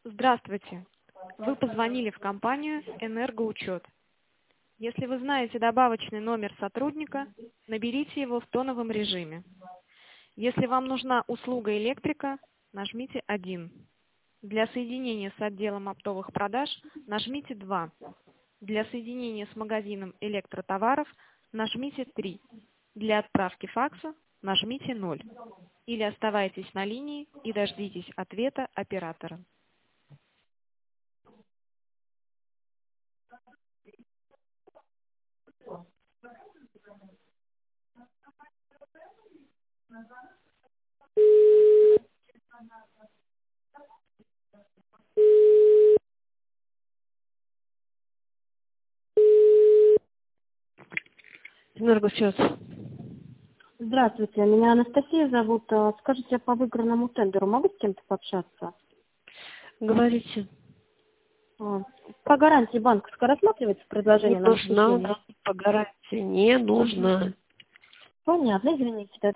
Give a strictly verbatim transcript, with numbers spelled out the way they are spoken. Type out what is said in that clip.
Здравствуйте. Вы позвонили в компанию «Энергоучет». Если вы знаете добавочный номер сотрудника, наберите его в тоновом режиме. Если вам нужна услуга электрика, нажмите один. Для соединения с отделом оптовых продаж нажмите два. Для соединения с магазином электротоваров нажмите три. Для отправки факса нажмите ноль. Или оставайтесь на линии и дождитесь ответа оператора. Энергосвет. Здравствуйте, меня Анастасия зовут. А, Скажите, по выигранному тендеру могу с кем-то пообщаться? Говорите. А, По гарантии банковской рассматривается Не предложение на нужна у обеспечение? нас по гарантии. Не нужна. Понятно, извините.